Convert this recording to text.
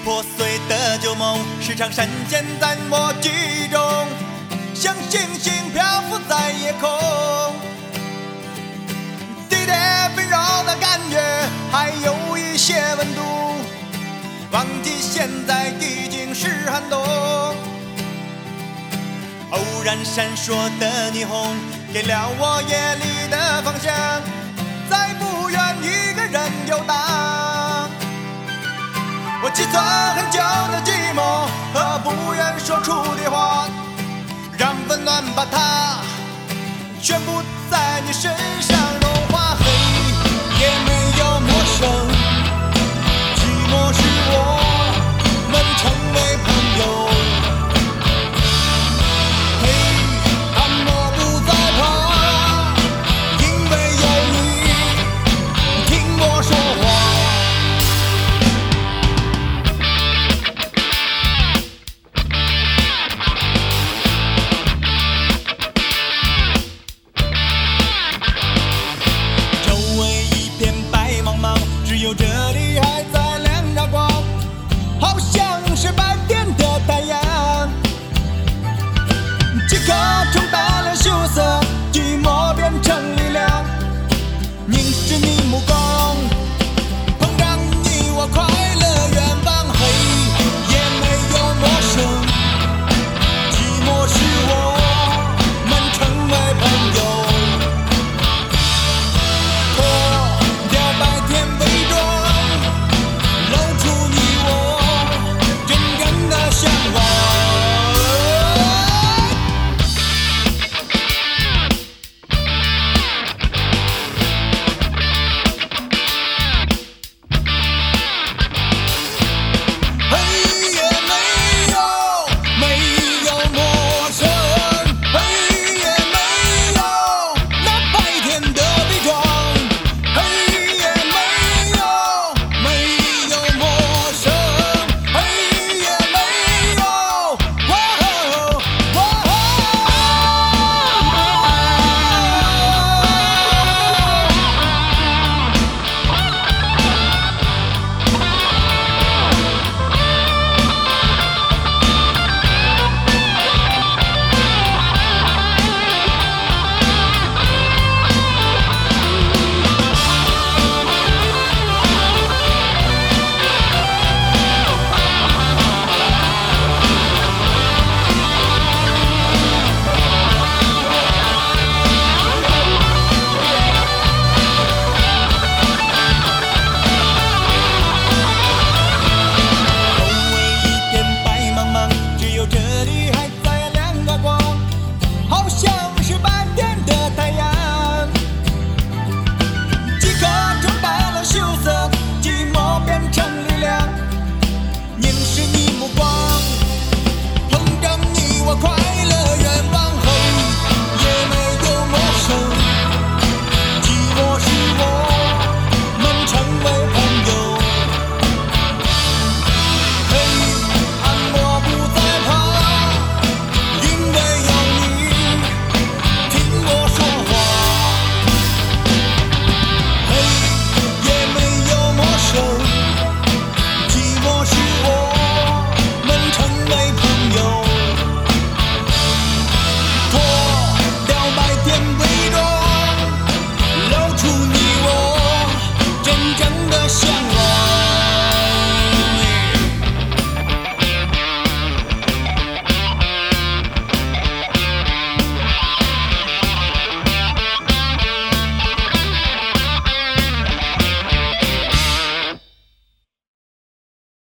破碎的旧梦时常闪现在我记忆中，像星星漂浮在夜空。地铁纷扰的感觉还有一些温度，忘记现在已经是寒冬。偶然闪烁的霓虹给了我夜里的方向，再不愿一个人游荡。我积存很久的寂寞和不愿说出的话，让温暖把它全部在你身上融化。黑夜没有陌生，寂寞是我们成为朋友。嘿，但我不再怕，因为有你听我说话。只有这里还在亮着光，好像是白天的太阳。几颗